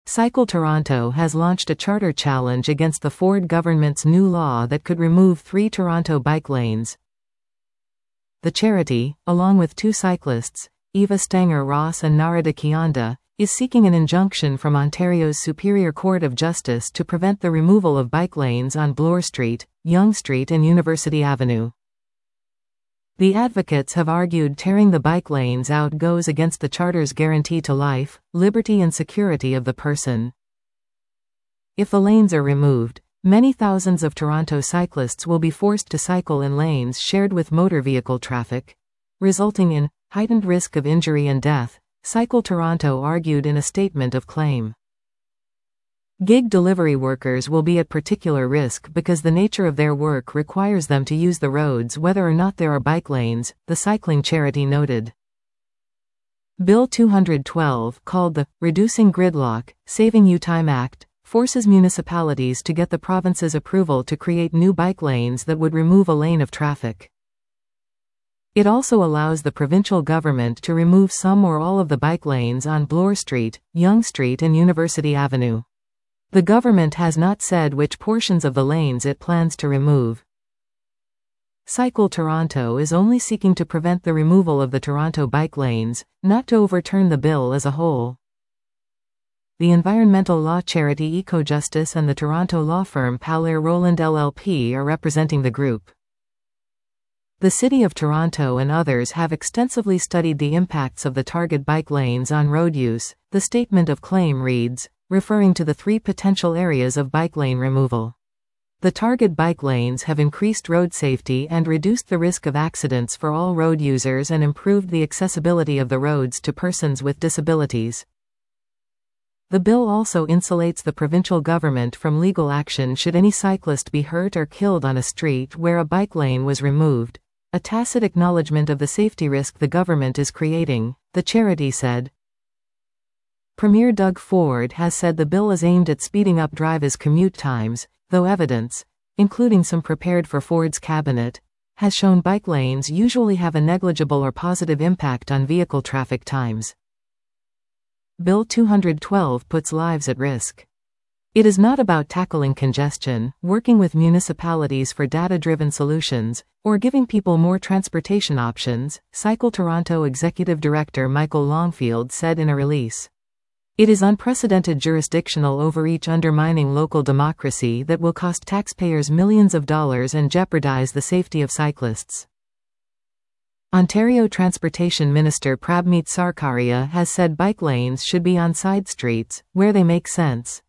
Cycle Toronto has launched a charter challenge against the Ford government's new law that could remove 3 Toronto bike lanes. The charity, along with 2 cyclists, Eva Stanger-Ross and Narada Kianda, is seeking an injunction from Ontario's Superior Court of Justice to prevent the removal of bike lanes on Bloor Street, Yonge Street and University Avenue. The advocates have argued tearing the bike lanes out goes against the Charter's guarantee to life, liberty and security of the person. If the lanes are removed, many thousands of Toronto cyclists will be forced to cycle in lanes shared with motor vehicle traffic, resulting in heightened risk of injury and death, Cycle Toronto argued in a statement of claim. Gig delivery workers will be at particular risk because the nature of their work requires them to use the roads whether or not there are bike lanes, the cycling charity noted. Bill 212, called the Reducing Gridlock, Saving You Time Act, forces municipalities to get the province's approval to create new bike lanes that would remove a lane of traffic. It also allows the provincial government to remove some or all of the bike lanes on Bloor Street, Yonge Street and University Avenue. The government has not said which portions of the lanes it plans to remove. Cycle Toronto is only seeking to prevent the removal of the Toronto bike lanes, not to overturn the bill as a whole. The environmental law charity EcoJustice and the Toronto law firm Paulier Roland LLP are representing the group. The City of Toronto and others have extensively studied the impacts of the target bike lanes on road use, the statement of claim reads, referring to the 3 potential areas of bike lane removal. The target bike lanes have increased road safety and reduced the risk of accidents for all road users and improved the accessibility of the roads to persons with disabilities. The bill also insulates the provincial government from legal action should any cyclist be hurt or killed on a street where a bike lane was removed, a tacit acknowledgement of the safety risk the government is creating, the charity said. Premier Doug Ford has said the bill is aimed at speeding up drivers' commute times, though evidence, including some prepared for Ford's cabinet, has shown bike lanes usually have a negligible or positive impact on vehicle traffic times. Bill 212 puts lives at risk. It is not about tackling congestion, working with municipalities for data-driven solutions, or giving people more transportation options, Cycle Toronto Executive Director Michael Longfield said in a release. It is unprecedented jurisdictional overreach undermining local democracy that will cost taxpayers millions of dollars and jeopardize the safety of cyclists. Ontario Transportation Minister Prabmeet Sarkaria has said bike lanes should be on side streets, where they make sense.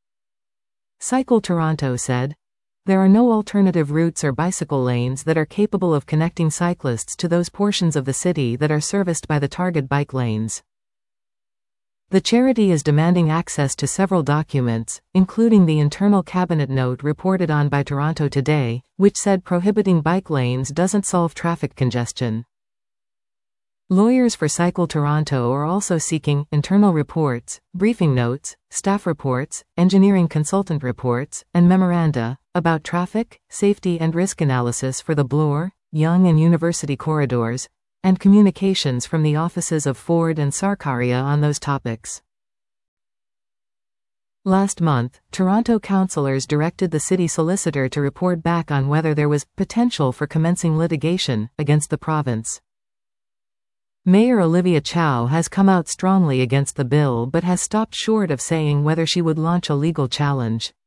Cycle Toronto said, there are no alternative routes or bicycle lanes that are capable of connecting cyclists to those portions of the city that are serviced by the target bike lanes. The charity is demanding access to several documents, including the internal cabinet note reported on by Toronto Today, which said prohibiting bike lanes doesn't solve traffic congestion. Lawyers for Cycle Toronto are also seeking internal reports, briefing notes, staff reports, engineering consultant reports, and memoranda about traffic, safety and risk analysis for the Bloor, Yonge and University corridors, and communications from the offices of Ford and Sarkaria on those topics. Last month, Toronto councillors directed the city solicitor to report back on whether there was potential for commencing litigation against the province. Mayor Olivia Chow has come out strongly against the bill but has stopped short of saying whether she would launch a legal challenge.